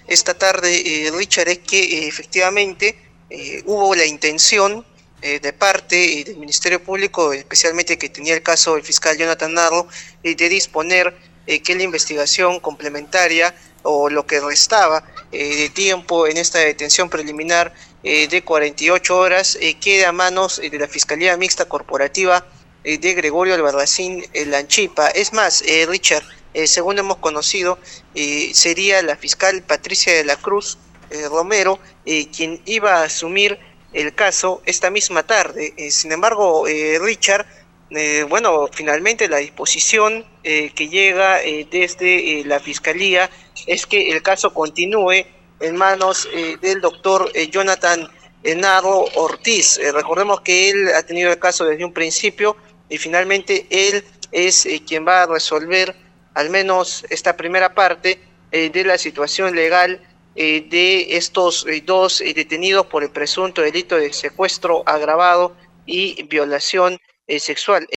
esta tarde, Richard, es que efectivamente hubo la intención de parte del Ministerio Público, especialmente que tenía el caso del fiscal Jonathan Narro, de disponer que la investigación complementaria o lo que restaba de tiempo en esta detención preliminar de 48 horas quede a manos de la Fiscalía Mixta Corporativa de Gregorio Albarracín Lanchipa. Es más, Richard, según hemos conocido, sería la fiscal Patricia de la Cruz Romero quien iba a asumir el caso esta misma tarde. Sin embargo, Richard, bueno, finalmente la disposición que llega desde la Fiscalía es que el caso continúe en manos del doctor Jonathan Narro Ortiz. Recordemos que él ha tenido el caso desde un principio y finalmente él es quien va a resolver al menos esta primera parte de la situación legal de estos dos detenidos por el presunto delito de secuestro agravado y violación sexual.